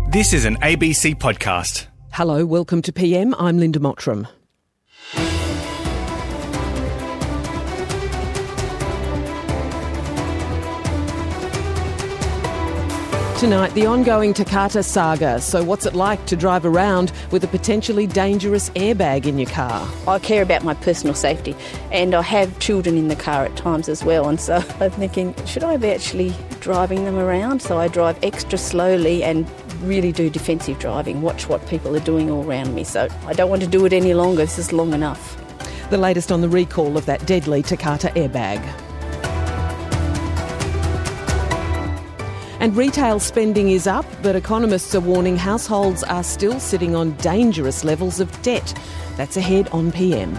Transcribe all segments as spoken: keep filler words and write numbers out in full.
This is an A B C podcast. Hello, welcome to P M. I'm Linda Mottram. Tonight, the ongoing Takata saga. So what's it like to drive around with a potentially dangerous airbag in your car? I care about my personal safety, and I have children in the car at times as well, and so I'm thinking, should I be actually driving them around? So I drive extra slowly and really do defensive driving, watch what people are doing all around me. So I don't want to do it any longer. This is long enough. The latest on the recall of that deadly Takata airbag. And retail spending is up, but economists are warning households are still sitting on dangerous levels of debt. That's ahead on P M.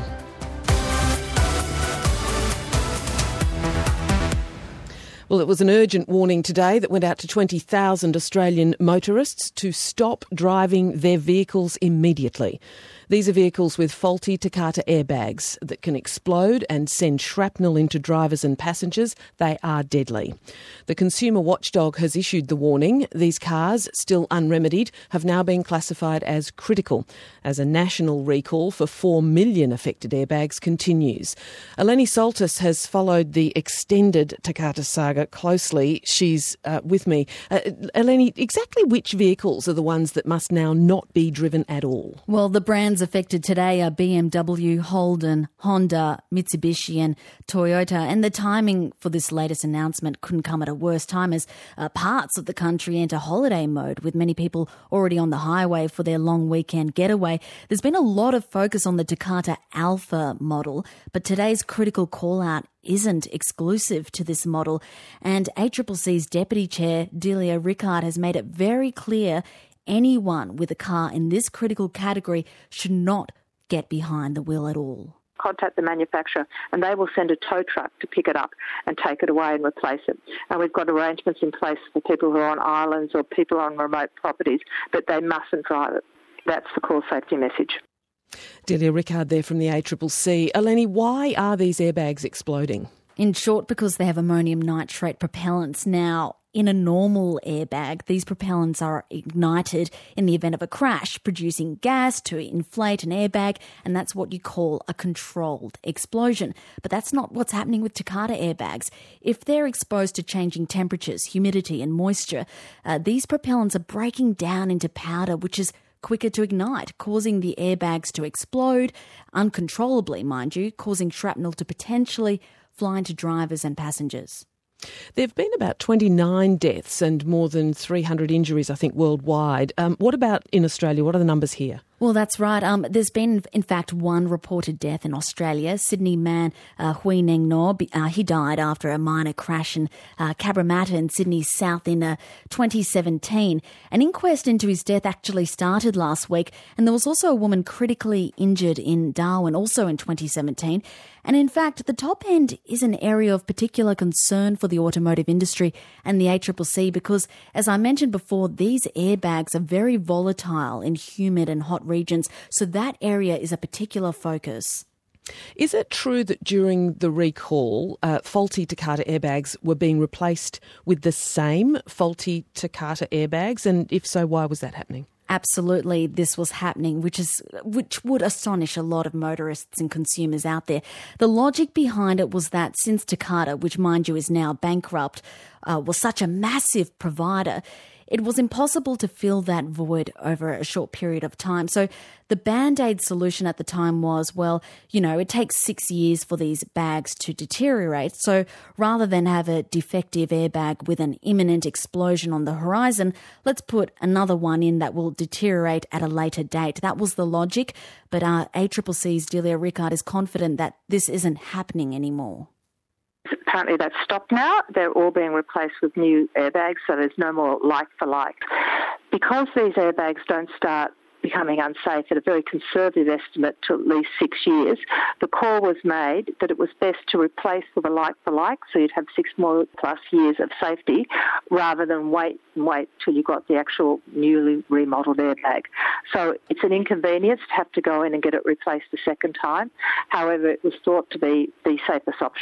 Well, it was an urgent warning today that went out to twenty thousand Australian motorists to stop driving their vehicles immediately. These are vehicles with faulty Takata airbags that can explode and send shrapnel into drivers and passengers. They are deadly. The Consumer Watchdog has issued the warning. These cars, still unremedied, have now been classified as critical as a national recall for four million affected airbags continues. Eleni Soltis has followed the extended Takata saga closely. She's uh, with me. Uh, Eleni, exactly which vehicles are the ones that must now not be driven at all? Well, the brands affected today are B M W, Holden, Honda, Mitsubishi and Toyota. And the timing for this latest announcement couldn't come at a worse time as uh, parts of the country enter holiday mode, with many people already on the highway for their long weekend getaway. There's been a lot of focus on the Takata Alpha model, but today's critical call-out isn't exclusive to this model. And A C C C's Deputy Chair, Delia Rickard, has made it very clear anyone with a car in this critical category should not get behind the wheel at all. Contact the manufacturer and they will send a tow truck to pick it up and take it away and replace it. And we've got arrangements in place for people who are on islands or people on remote properties, but they mustn't drive it. That's the core safety message. Delia Rickard there from the A C C C. Eleni, why are these airbags exploding? In short, because they have ammonium nitrate propellants. Now, in a normal airbag, these propellants are ignited in the event of a crash, producing gas to inflate an airbag, and that's what you call a controlled explosion. But that's not what's happening with Takata airbags. If they're exposed to changing temperatures, humidity and moisture, uh, these propellants are breaking down into powder, which is quicker to ignite, causing the airbags to explode uncontrollably, mind you, causing shrapnel to potentially fly into drivers and passengers. There have been about twenty-nine deaths and more than three hundred injuries, I think, worldwide. Um, what about in Australia? What are the numbers here? Well, that's right. Um, there's been, in fact, one reported death in Australia. Sydney man uh, Hui Neng No, uh, he died after a minor crash in uh, Cabramatta in Sydney's south in uh, twenty seventeen. An inquest into his death actually started last week, and there was also a woman critically injured in Darwin, also in twenty seventeen. And in fact, the top end is an area of particular concern for the automotive industry and the A C C C because, as I mentioned before, these airbags are very volatile in humid and hot regions, so that area is a particular focus. Is it true that during the recall, uh, faulty Takata airbags were being replaced with the same faulty Takata airbags? And if so, why was that happening? Absolutely, this was happening, which is which would astonish a lot of motorists and consumers out there. The logic behind it was that since Takata, which mind you is now bankrupt, uh, was such a massive provider, it was impossible to fill that void over a short period of time. So the Band-Aid solution at the time was, well, you know, it takes six years for these bags to deteriorate. So rather than have a defective airbag with an imminent explosion on the horizon, let's put another one in that will deteriorate at a later date. That was the logic. But our A C C C's Delia Rickard is confident that this isn't happening anymore. Apparently that's stopped now. They're all being replaced with new airbags, so there's no more like for like. Because these airbags don't start becoming unsafe at a very conservative estimate to at least six years, the call was made that it was best to replace with a like for like, so you'd have six more plus years of safety, rather than wait and wait till you got the actual newly remodelled airbag. So it's an inconvenience to have to go in and get it replaced a second time. However, it was thought to be the safest option.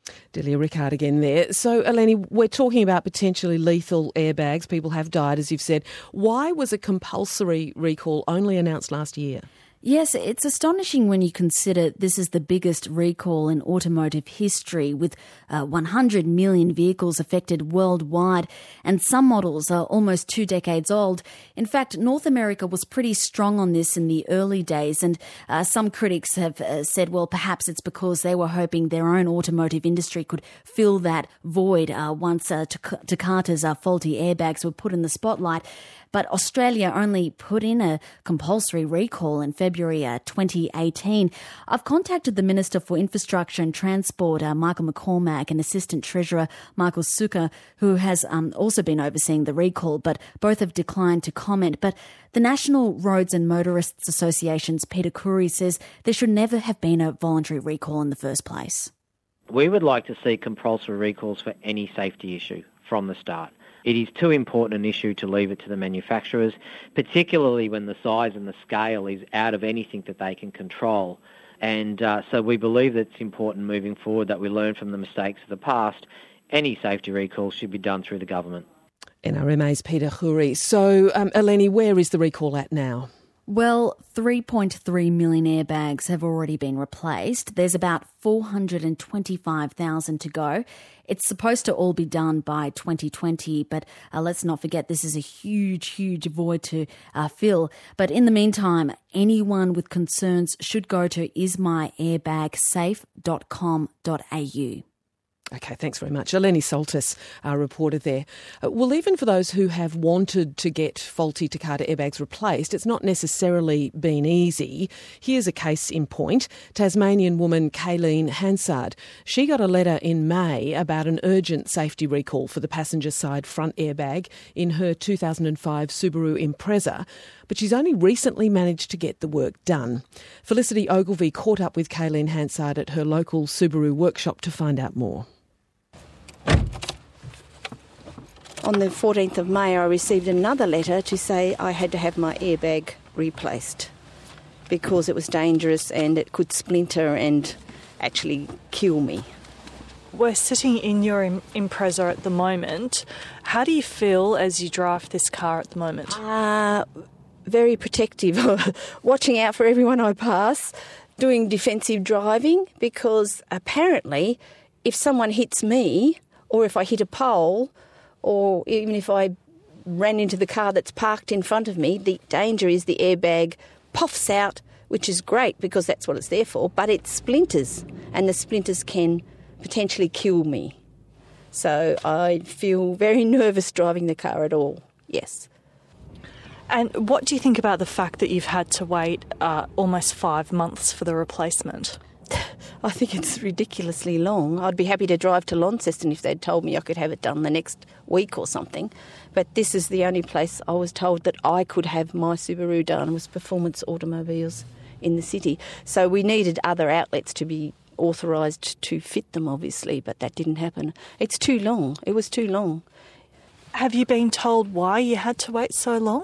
Delia Rickard again there. So, Eleni, we're talking about potentially lethal airbags. People have died, as you've said. Why was a compulsory recall only announced last year? Yes, it's astonishing when you consider this is the biggest recall in automotive history, with uh, one hundred million vehicles affected worldwide, and some models are almost two decades old. In fact, North America was pretty strong on this in the early days, and uh, some critics have uh, said, well, perhaps it's because they were hoping their own automotive industry could fill that void uh, once uh, Takata's uh, faulty airbags were put in the spotlight. But Australia only put in a compulsory recall in February uh, twenty eighteen. I've contacted the Minister for Infrastructure and Transport, uh, Michael McCormack, and Assistant Treasurer Michael Sukkar, who has um, also been overseeing the recall, but both have declined to comment. But the National Roads and Motorists Association's Peter Khoury says there should never have been a voluntary recall in the first place. We would like to see compulsory recalls for any safety issue from the start. It is too important an issue to leave it to the manufacturers, particularly when the size and the scale is out of anything that they can control. And uh, so we believe that it's important moving forward that we learn from the mistakes of the past. Any safety recalls should be done through the government. N R M A's Peter Khoury. So, um, Eleni, where is the recall at now? Well, three point three million airbags have already been replaced. There's about four hundred twenty-five thousand to go. It's supposed to all be done by twenty twenty, but uh, let's not forget this is a huge, huge void to uh, fill. But in the meantime, anyone with concerns should go to is my airbag safe dot com dot a u. Okay, thanks very much. Eleni Soltis, our reporter there. Uh, well, even for those who have wanted to get faulty Takata airbags replaced, it's not necessarily been easy. Here's a case in point. Tasmanian woman Kayleen Hansard. She got a letter in May about an urgent safety recall for the passenger side front airbag in her two thousand five Subaru Impreza, but she's only recently managed to get the work done. Felicity Ogilvie caught up with Kayleen Hansard at her local Subaru workshop to find out more. On the fourteenth of May, I received another letter to say I had to have my airbag replaced because it was dangerous and it could splinter and actually kill me. We're sitting in your Impreza at the moment. How do you feel as you drive this car at the moment? Uh, very protective, watching out for everyone I pass, doing defensive driving, because apparently if someone hits me or if I hit a pole, or even if I ran into the car that's parked in front of me, the danger is the airbag puffs out, which is great because that's what it's there for, but it splinters, and the splinters can potentially kill me. So I feel very nervous driving the car at all, yes. And what do you think about the fact that you've had to wait uh, almost five months for the replacement? I think it's ridiculously long. I'd be happy to drive to Launceston if they'd told me I could have it done the next week or something. But this is the only place I was told that I could have my Subaru done, was Performance Automobiles in the city. So we needed other outlets to be authorised to fit them, obviously, but that didn't happen. It's too long. It was too long. Have you been told why you had to wait so long?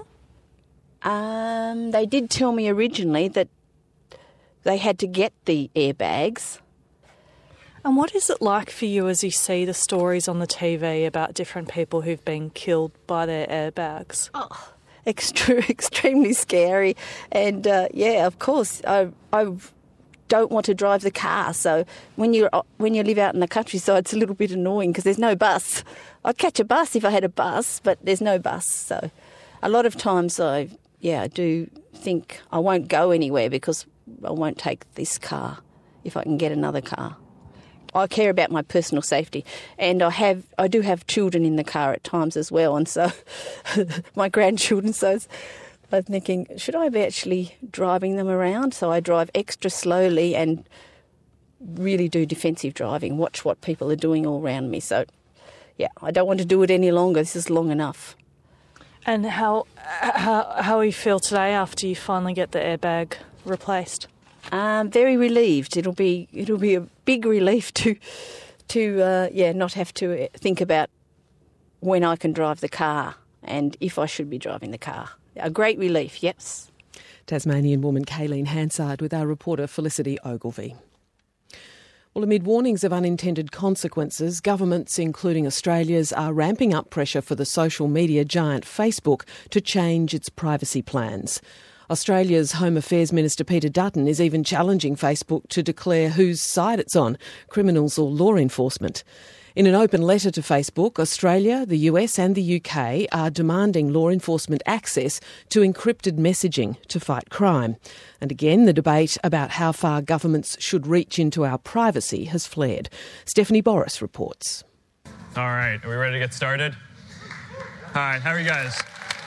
Um, they did tell me originally that they had to get the airbags. And what is it like for you as you see the stories on the T V about different people who've been killed by their airbags? Oh, extre- extremely scary. And, uh, yeah, of course, I, I don't want to drive the car. So when you when you live out in the countryside, it's a little bit annoying because there's no bus. I'd catch a bus if I had a bus, but there's no bus. So a lot of times I, yeah, I do think I won't go anywhere because I won't take this car if I can get another car. I care about my personal safety, and I have I do have children in the car at times as well, and so my grandchildren. So I'm thinking, should I be actually driving them around? So I drive extra slowly and really do defensive driving. Watch what people are doing all around me. So yeah, I don't want to do it any longer. This is long enough. And how how how you feel today after you finally get the airbag replaced? Um, very relieved. It'll be it'll be a big relief to to uh, yeah not have to think about when I can drive the car and if I should be driving the car. A great relief, yes. Tasmanian woman Kayleen Hansard with our reporter Felicity Ogilvie. Well, amid warnings of unintended consequences, governments, including Australia's, are ramping up pressure for the social media giant Facebook to change its privacy plans. Australia's Home Affairs Minister Peter Dutton is even challenging Facebook to declare whose side it's on, criminals or law enforcement. In an open letter to Facebook, Australia, the U S and the U K are demanding law enforcement access to encrypted messaging to fight crime. And again, the debate about how far governments should reach into our privacy has flared. Stephanie Boris reports. All right, are we ready to get started? All right, how are you guys?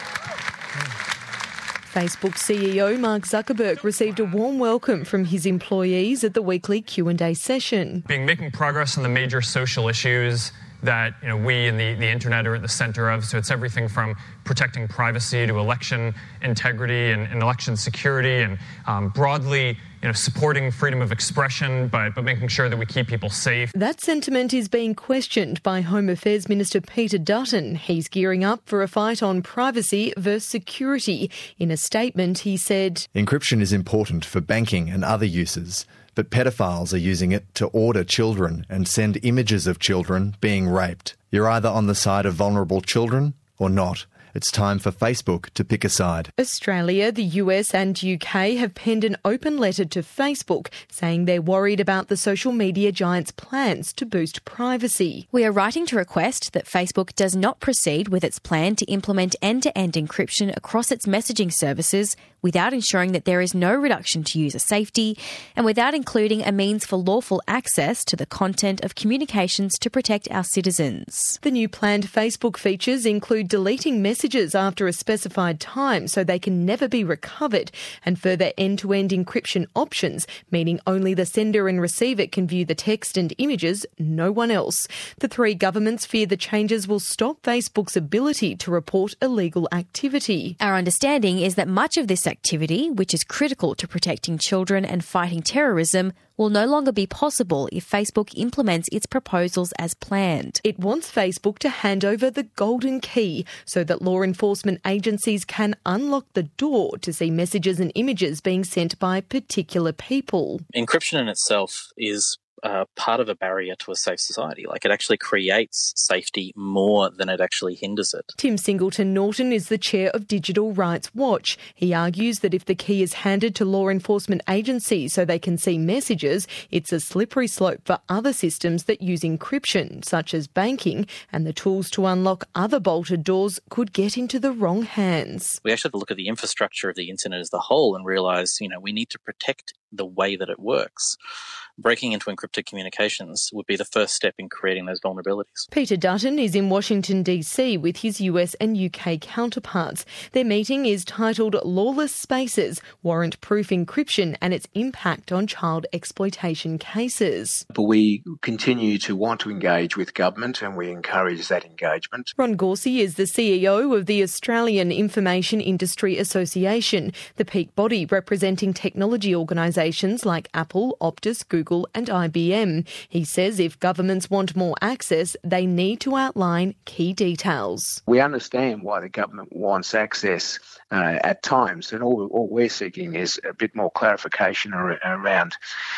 Facebook C E O Mark Zuckerberg received a warm welcome from his employees at the weekly Q and A session. Being making progress on the major social issues that you know we and the, the internet are at the centre of. So it's everything from protecting privacy to election integrity and, and election security, and um, broadly you know supporting freedom of expression, but but making sure that we keep people safe. That sentiment is being questioned by Home Affairs Minister Peter Dutton. He's gearing up for a fight on privacy versus security. In a statement, he said, "Encryption is important for banking and other uses, but pedophiles are using it to order children and send images of children being raped. You're either on the side of vulnerable children or not. It's time for Facebook to pick a side." Australia, the U S and U K have penned an open letter to Facebook saying they're worried about the social media giant's plans to boost privacy. "We are writing to request that Facebook does not proceed with its plan to implement end-to-end encryption across its messaging services without ensuring that there is no reduction to user safety and without including a means for lawful access to the content of communications to protect our citizens." The new planned Facebook features include deleting messages after a specified time so they can never be recovered, and further end-to-end encryption options, meaning only the sender and receiver can view the text and images, no one else. The three governments fear the changes will stop Facebook's ability to report illegal activity. Our understanding is that much of this activity, which is critical to protecting children and fighting terrorism, will no longer be possible if Facebook implements its proposals as planned. It wants Facebook to hand over the golden key so that law enforcement agencies can unlock the door to see messages and images being sent by particular people. Encryption in itself is Uh, part of a barrier to a safe society. Like, it actually creates safety more than it actually hinders it. Tim Singleton Norton is the chair of Digital Rights Watch. He argues that if the key is handed to law enforcement agencies so they can see messages, it's a slippery slope for other systems that use encryption, such as banking, and the tools to unlock other bolted doors could get into the wrong hands. We actually have to look at the infrastructure of the internet as the whole and realise, you know, we need to protect the way that it works. Breaking into encrypted communications would be the first step in creating those vulnerabilities. Peter Dutton is in Washington, D C with his U S and U K counterparts. Their meeting is titled Lawless Spaces, Warrant-Proof Encryption and its Impact on Child Exploitation Cases. But we continue to want to engage with government, and we encourage that engagement. Ron Gorsey is the C E O of the Australian Information Industry Association, the peak body representing technology organisations like Apple, Optus, Google and I B M. He says if governments want more access, they need to outline key details. We understand why the government wants access uh, at times, and all, all we're seeking is a bit more clarification ar- around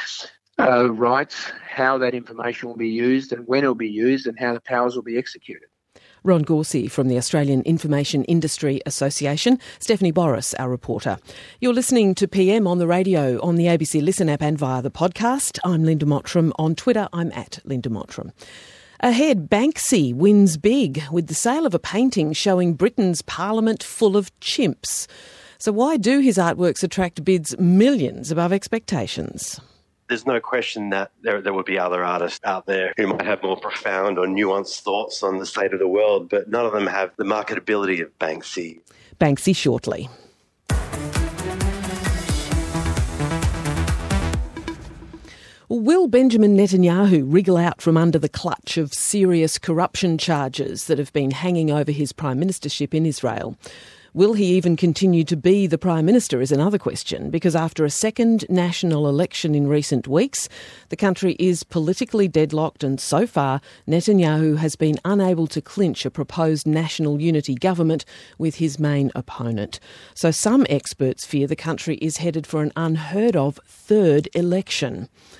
uh, rights, how that information will be used and when it will be used and how the powers will be executed. Ron Gorsey from the Australian Information Industry Association. Stephanie Boris, our reporter. You're listening to P M on the radio, on the A B C Listen app and via the podcast. I'm Linda Mottram. On Twitter, I'm at Linda Mottram. Ahead, Banksy wins big with the sale of a painting showing Britain's parliament full of chimps. So why do his artworks attract bids millions above expectations? There's no question that there, there would be other artists out there who might have more profound or nuanced thoughts on the state of the world, but none of them have the marketability of Banksy. Banksy shortly. Will Benjamin Netanyahu wriggle out from under the clutch of serious corruption charges that have been hanging over his prime ministership in Israel? Will he even continue to be the Prime Minister is another question, because after a second national election in recent weeks, the country is politically deadlocked and so far Netanyahu has been unable to clinch a proposed national unity government with his main opponent. So some experts fear the country is headed for an unheard of third election.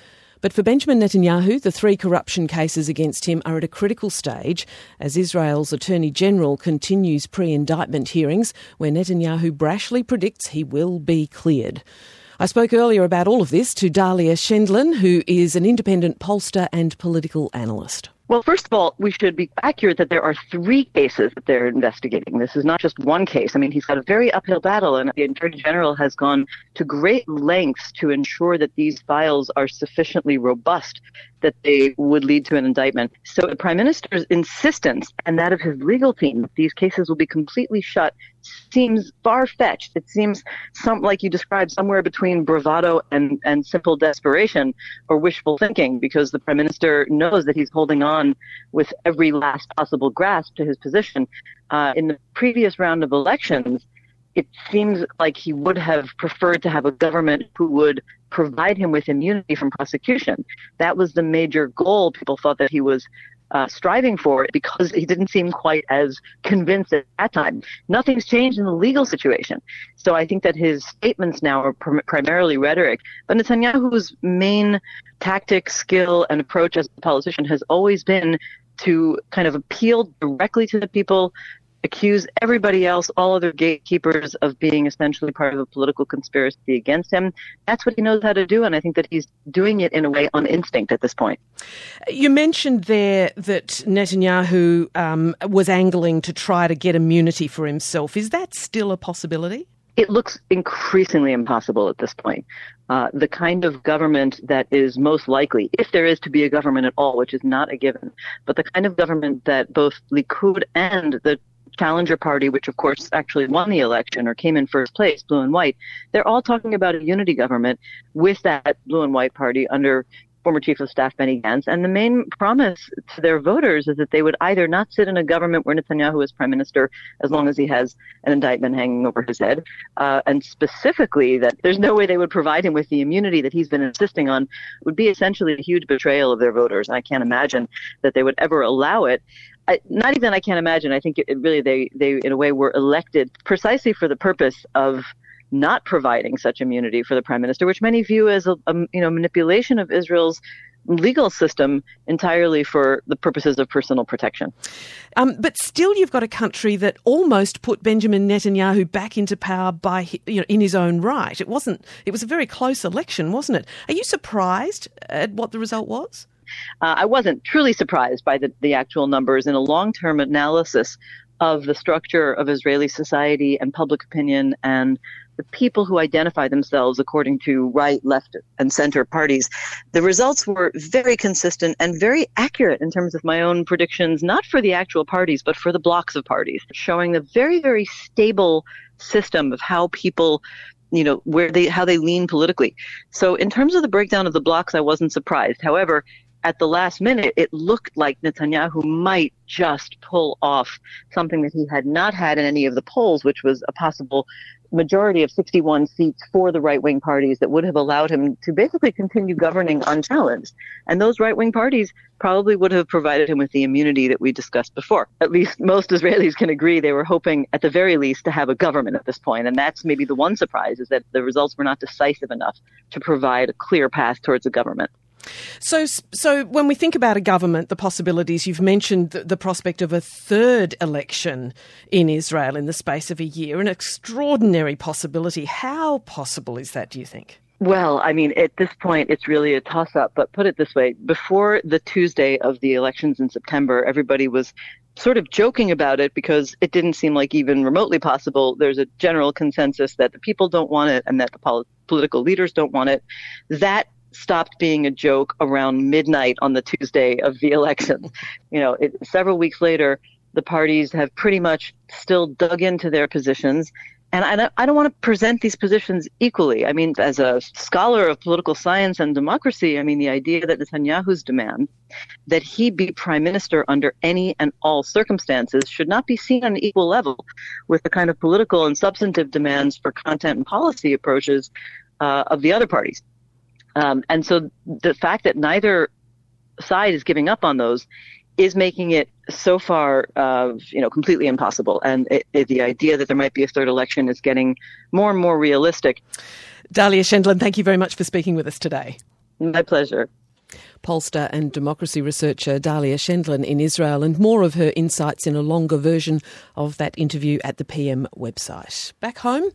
But for Benjamin Netanyahu, the three corruption cases against him are at a critical stage as Israel's Attorney General continues pre-indictment hearings where Netanyahu brashly predicts he will be cleared. I spoke earlier about all of this to Dalia Schendlin, who is an independent pollster and political analyst. Well, first of all, we should be accurate that there are three cases that they're investigating. This is not just one case. I mean, he's had a very uphill battle, and the Attorney General has gone to great lengths to ensure that these files are sufficiently robust that they would lead to an indictment. So the Prime Minister's insistence and that of his legal team that these cases will be completely shut seems far-fetched. It seems some, like you described, somewhere between bravado and, and simple desperation or wishful thinking, because the Prime Minister knows that he's holding on with every last possible grasp to his position. Uh, in the previous round of elections, it seems like he would have preferred to have a government who would provide him with immunity from prosecution. That was the major goal people thought that he was uh, striving for, because he didn't seem quite as convinced at that time. Nothing's changed in the legal situation. So I think that his statements now are prim- primarily rhetoric. But Netanyahu's main tactic, skill, and approach as a politician has always been to kind of appeal directly to the people, accuse everybody else, all other gatekeepers, of being essentially part of a political conspiracy against him. That's what he knows how to do, and I think that he's doing it in a way on instinct at this point. You mentioned there that Netanyahu um, was angling to try to get immunity for himself. Is that still a possibility? It looks increasingly impossible at this point. Uh, the kind of government that is most likely, if there is to be a government at all, which is not a given, but the kind of government that both Likud and the challenger party, which of course actually won the election or came in first place, Blue and White, they're all talking about a unity government with that Blue and White party under former Chief of Staff Benny Gantz. And the main promise to their voters is that they would either not sit in a government where Netanyahu is prime minister as long as he has an indictment hanging over his head, uh, and specifically that there's no way they would provide him with the immunity that he's been insisting on. It would be essentially a huge betrayal of their voters. And I can't imagine that they would ever allow it. I, not even I can't imagine. I think it, it really they, they, in a way, were elected precisely for the purpose of not providing such immunity for the prime minister, which many view as a, a you know manipulation of Israel's legal system entirely for the purposes of personal protection. Um, but still, you've got a country that almost put Benjamin Netanyahu back into power by you know in his own right. It wasn't. It was a very close election, wasn't it? Are you surprised at what the result was? Uh, I wasn't truly surprised by the, the actual numbers. In a long-term analysis of the structure of Israeli society and public opinion and the people who identify themselves according to right, left, and center parties, the results were very consistent and very accurate in terms of my own predictions, not for the actual parties, but for the blocks of parties, showing the very, very stable system of how people you know, where they, how they lean politically. So in terms of the breakdown of the blocks, I wasn't surprised. However, at the last minute, it looked like Netanyahu might just pull off something that he had not had in any of the polls, which was a possible majority of sixty-one seats for the right-wing parties that would have allowed him to basically continue governing unchallenged. And those right-wing parties probably would have provided him with the immunity that we discussed before. At least most Israelis can agree they were hoping, at the very least, to have a government at this point. And that's maybe the one surprise, is that the results were not decisive enough to provide a clear path towards a government. So, so when we think about a government, the possibilities, you've mentioned the, the prospect of a third election in Israel in the space of a year, an extraordinary possibility. How possible is that, do you think? Well, I mean, at this point, it's really a toss-up. But put it this way, before the Tuesday of the elections in September, everybody was sort of joking about it because it didn't seem like even remotely possible. There's a general consensus that the people don't want it and that the pol- political leaders don't want it. That stopped being a joke around midnight on the Tuesday of the elections. You know, it, several weeks later, the parties have pretty much still dug into their positions. And I don't, I don't want to present these positions equally. I mean, as a scholar of political science and democracy, I mean, the idea that Netanyahu's demand that he be prime minister under any and all circumstances should not be seen on an equal level with the kind of political and substantive demands for content and policy approaches uh, of the other parties. Um, and so the fact that neither side is giving up on those is making it so far, uh, you know, completely impossible. And it, it, the idea that there might be a third election is getting more and more realistic. Dalia Schendlin, thank you very much for speaking with us today. My pleasure. Pollster and democracy researcher Dalia Schendlin in Israel, and more of her insights in a longer version of that interview at the P M website. Back home,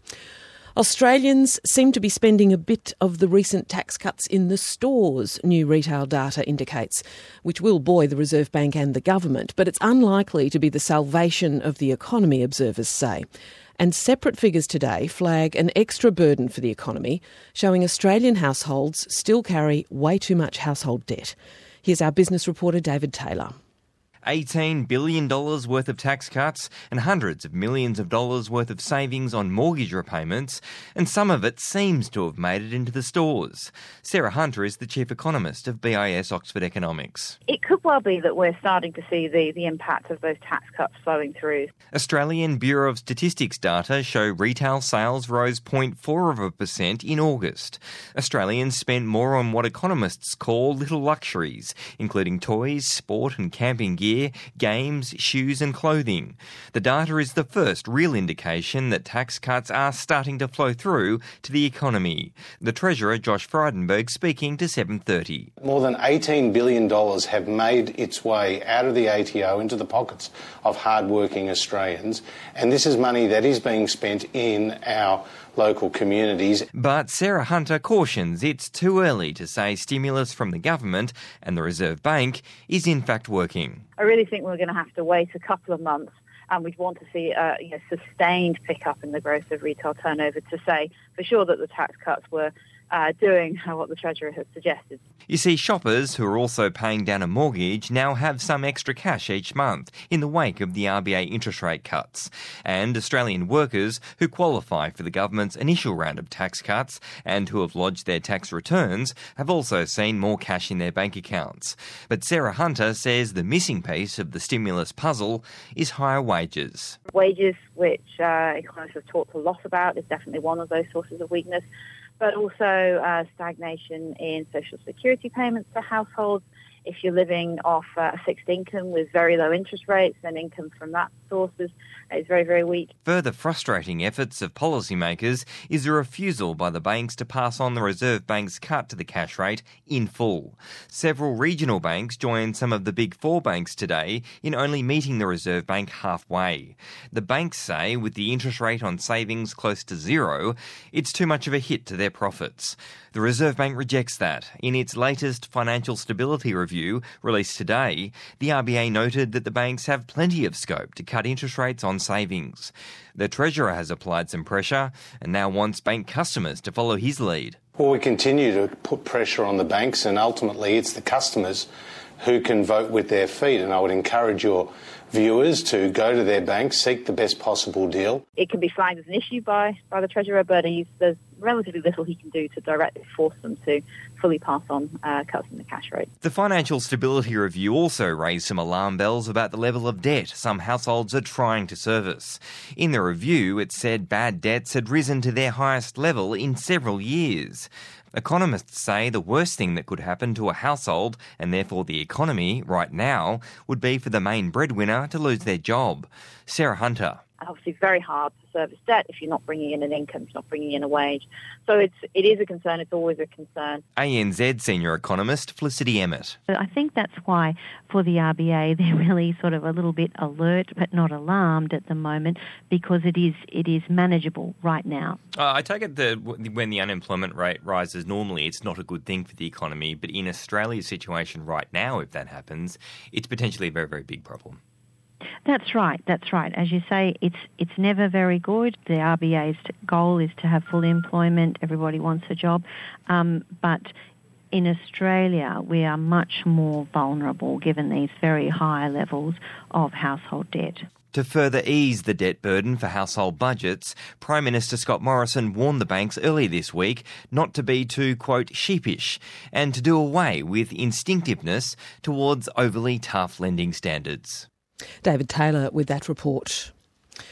Australians seem to be spending a bit of the recent tax cuts in the stores, new retail data indicates, which will buoy the Reserve Bank and the government, but it's unlikely to be the salvation of the economy, observers say. And separate figures today flag an extra burden for the economy, showing Australian households still carry way too much household debt. Here's our business reporter David Taylor. eighteen billion dollars worth of tax cuts and hundreds of millions of dollars worth of savings on mortgage repayments, and some of it seems to have made it into the stores. Sarah Hunter is the chief economist of B I S Oxford Economics. It could well be that we're starting to see the, the impact of those tax cuts flowing through. Australian Bureau of Statistics data show retail sales rose zero point four of a percent in August. Australians spent more on what economists call little luxuries, including toys, sport and camping gear, games, shoes and clothing. The data is the first real indication that tax cuts are starting to flow through to the economy. The Treasurer, Josh Frydenberg, speaking to seven thirty. More than eighteen billion dollars have made its way out of the A T O into the pockets of hard-working Australians, and this is money that is being spent in our local communities. But Sarah Hunter cautions it's too early to say stimulus from the government and the Reserve Bank is in fact working. I really think we're going to have to wait a couple of months, and we'd want to see a you know, sustained pickup in the growth of retail turnover to say for sure that the tax cuts were uh, doing what the Treasurer has suggested. You see, shoppers who are also paying down a mortgage now have some extra cash each month in the wake of the R B A interest rate cuts. And Australian workers who qualify for the government's initial round of tax cuts and who have lodged their tax returns have also seen more cash in their bank accounts. But Sarah Hunter says the missing piece of the stimulus puzzle is higher wages. Wages, which uh, economists have talked a lot about, is definitely one of those sources of weakness, but also uh, stagnation in social security payments for households. If you're living off uh, a fixed income with very low interest rates, then income from that sources is very, very weak. Further frustrating efforts of policymakers is a refusal by the banks to pass on the Reserve Bank's cut to the cash rate in full. Several regional banks joined some of the big four banks today in only meeting the Reserve Bank halfway. The banks say with the interest rate on savings close to zero, it's too much of a hit to their profits. The Reserve Bank rejects that. In its latest financial stability review released today, the R B A noted that the banks have plenty of scope to cut interest rates on savings. The Treasurer has applied some pressure and now wants bank customers to follow his lead. Well, we continue to put pressure on the banks, and ultimately it's the customers who can vote with their feet, and I would encourage your viewers to go to their bank, seek the best possible deal. It can be flagged as an issue by, by the Treasurer, but he's, there's relatively little he can do to directly force them to fully pass on uh, cuts in the cash rate. The Financial Stability Review also raised some alarm bells about the level of debt some households are trying to service. In the review, it said bad debts had risen to their highest level in several years. Economists say the worst thing that could happen to a household, and therefore the economy, right now, would be for the main breadwinner to lose their job. Sarah Hunter. Obviously very hard to service debt if you're not bringing in an income, if you're not bringing in a wage. So it's, it is a concern, it's always a concern. A N Z senior economist Felicity Emmett. I think that's why for the R B A they're really sort of a little bit alert but not alarmed at the moment, because it is it is manageable right now. Uh, I take it that when the unemployment rate rises normally it's not a good thing for the economy, but in Australia's situation right now, if that happens, it's potentially a very, very big problem. That's right, that's right. As you say, it's it's never very good. The R B A's goal is to have full employment. Everybody wants a job. Um, but in Australia, we are much more vulnerable given these very high levels of household debt. To further ease the debt burden for household budgets, Prime Minister Scott Morrison warned the banks earlier this week not to be too, quote, sheepish and to do away with instinctiveness towards overly tough lending standards. David Taylor with that report.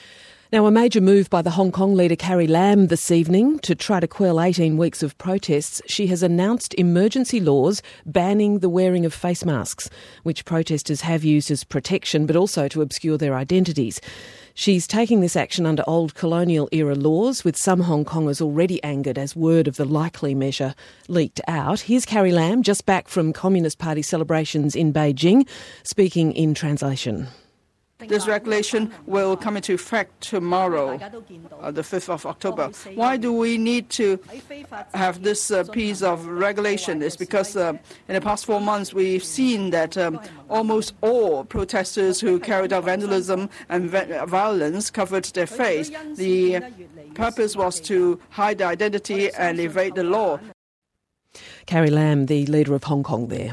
Now, a major move by the Hong Kong leader Carrie Lam this evening to try to quell eighteen weeks of protests. She has announced emergency laws banning the wearing of face masks, which protesters have used as protection but also to obscure their identities. She's taking this action under old colonial-era laws, with some Hong Kongers already angered as word of the likely measure leaked out. Here's Carrie Lam, just back from Communist Party celebrations in Beijing, speaking in translation. This regulation will come into effect tomorrow, uh, the fifth of October. Why do we need to have this uh, piece of regulation? It's because uh, in the past four months we've seen that um, almost all protesters who carried out vandalism and violence covered their face. The purpose was to hide their identity and evade the law. Carrie Lam, the leader of Hong Kong there.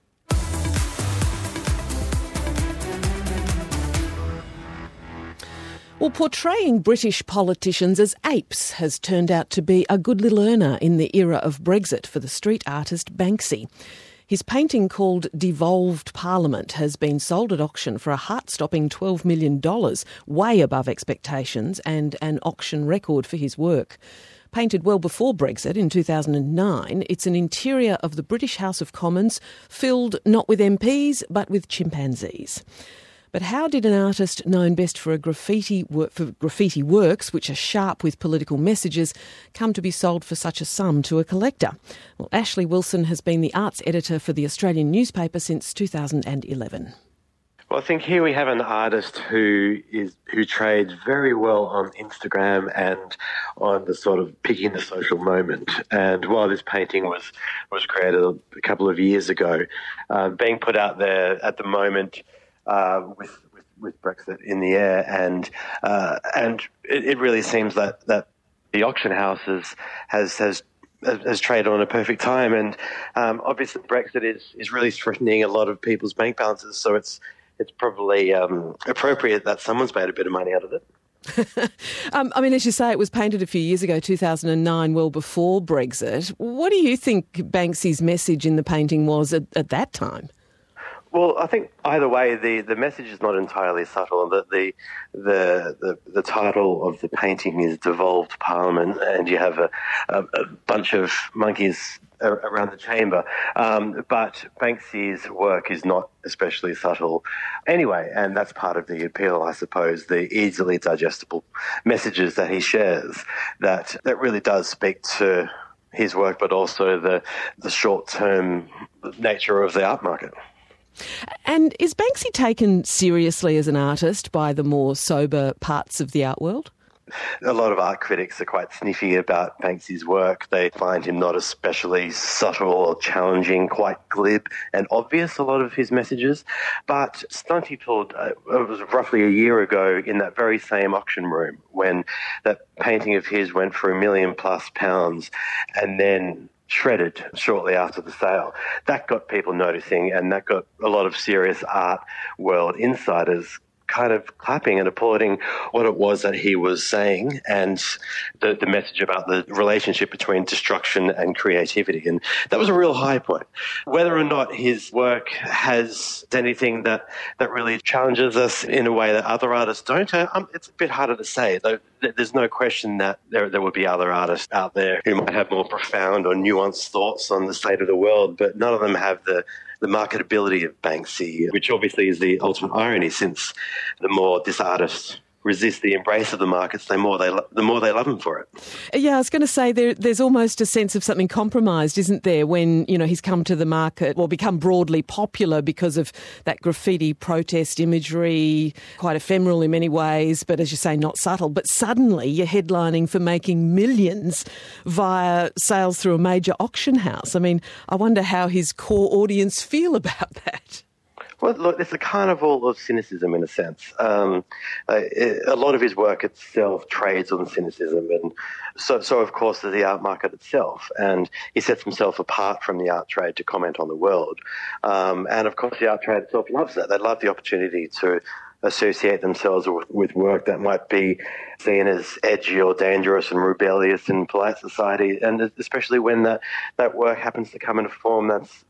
Well, portraying British politicians as apes has turned out to be a good little earner in the era of Brexit for the street artist Banksy. His painting called Devolved Parliament has been sold at auction for a heart-stopping twelve million dollars, way above expectations and an auction record for his work. Painted well before Brexit in two thousand nine, it's an interior of the British House of Commons filled not with M Ps but with chimpanzees. But how did an artist known best for a graffiti work, for graffiti works, which are sharp with political messages, come to be sold for such a sum to a collector? Well, Ashley Wilson has been the arts editor for the Australian newspaper since two thousand eleven. Well, I think here we have an artist who is who trades very well on Instagram and on the sort of picking the social moment. And while this painting was was created a couple of years ago, uh, being put out there at the moment uh, with, with with Brexit in the air, and uh, and it, it really seems that that the auction house has has has has traded on a perfect time. And um, obviously Brexit is is really threatening a lot of people's bank balances, so it's it's probably um, appropriate that someone's made a bit of money out of it. um, I mean, as you say, it was painted a few years ago, two thousand nine, well before Brexit. What do you think Banksy's message in the painting was at, at that time? Well, I think either way, the, the message is not entirely subtle. The, the the the the title of the painting is Devolved Parliament, and you have a, a, a bunch of monkeys around the chamber. Um, but Banksy's work is not especially subtle anyway, and that's part of the appeal, I suppose, the easily digestible messages that he shares that, that really does speak to his work, but also the, the short-term nature of the art market. And is Banksy taken seriously as an artist by the more sober parts of the art world? A lot of art critics are quite sniffy about Banksy's work. They find him not especially subtle or challenging, quite glib and obvious, a lot of his messages. But Stunty told, uh, it was roughly a year ago in that very same auction room when that painting of his went for a million plus pounds and then shredded shortly after the sale. That got people noticing, and that got a lot of serious art world insiders kind of clapping and applauding what it was that he was saying and the, the message about the relationship between destruction and creativity. And that was a real high point. Whether or not his work has anything that, that really challenges us in a way that other artists don't, um, it's a bit harder to say. Though there's no question that there, there would be other artists out there who might have more profound or nuanced thoughts on the state of the world, but none of them have the the marketability of Banksy, which obviously is the ultimate irony, since the more this artist resist the embrace of the markets, the more they lo- the more they love him for it. Yeah, I was going to say there, there's almost a sense of something compromised, isn't there, when, you know, he's come to the market or become broadly popular because of that graffiti protest imagery, quite ephemeral in many ways, but as you say, not subtle. But suddenly you're headlining for making millions via sales through a major auction house. I mean, I wonder how his core audience feel about that. Well, look, it's a carnival of cynicism in a sense. Um, uh, it, a lot of his work itself trades on cynicism, and so, so of course, there's the art market itself. And he sets himself apart from the art trade to comment on the world. Um, and of course, the art trade itself loves that. They love the opportunity to associate themselves with, with work that might be seen as edgy or dangerous and rebellious in polite society, and especially when that, that work happens to come in a form that's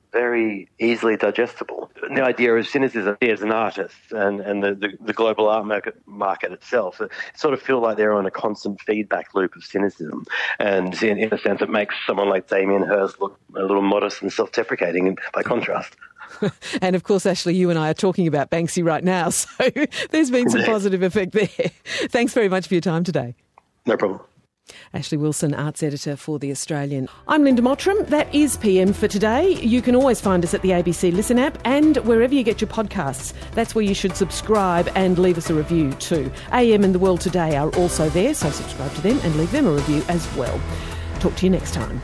very easily digestible. The idea of cynicism as an artist and, and the, the, the global art market, market itself, it sort of feel like they're on a constant feedback loop of cynicism. And in, in a sense, it makes someone like Damien Hirst look a little modest and self-deprecating by contrast. And of course, Ashley, you and I are talking about Banksy right now, so there's been some positive effect there. Thanks very much for your time today. No problem. Ashley Wilson, Arts Editor for The Australian. I'm Linda Mottram. That is P M for today. You can always find us at the A B C Listen app and wherever you get your podcasts. That's where you should subscribe and leave us a review too. A M and The World Today are also there, so subscribe to them and leave them a review as well. Talk to you next time.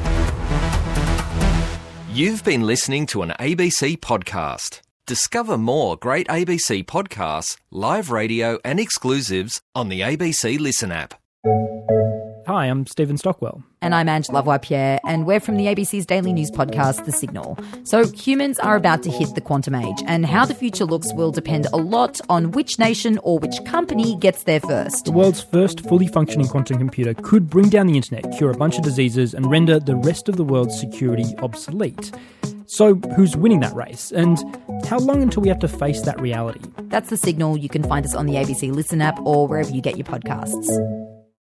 You've been listening to an A B C podcast. Discover more great A B C podcasts, live radio and exclusives on the A B C Listen app. Hi, I'm Stephen Stockwell. And I'm Angela Lavoie-Pierre, and we're from the A B C's daily news podcast, The Signal. So humans are about to hit the quantum age, and how the future looks will depend a lot on which nation or which company gets there first. The world's first fully functioning quantum computer could bring down the internet, cure a bunch of diseases, and render the rest of the world's security obsolete. So who's winning that race? And how long until we have to face that reality? That's The Signal. You can find us on the A B C Listen app or wherever you get your podcasts.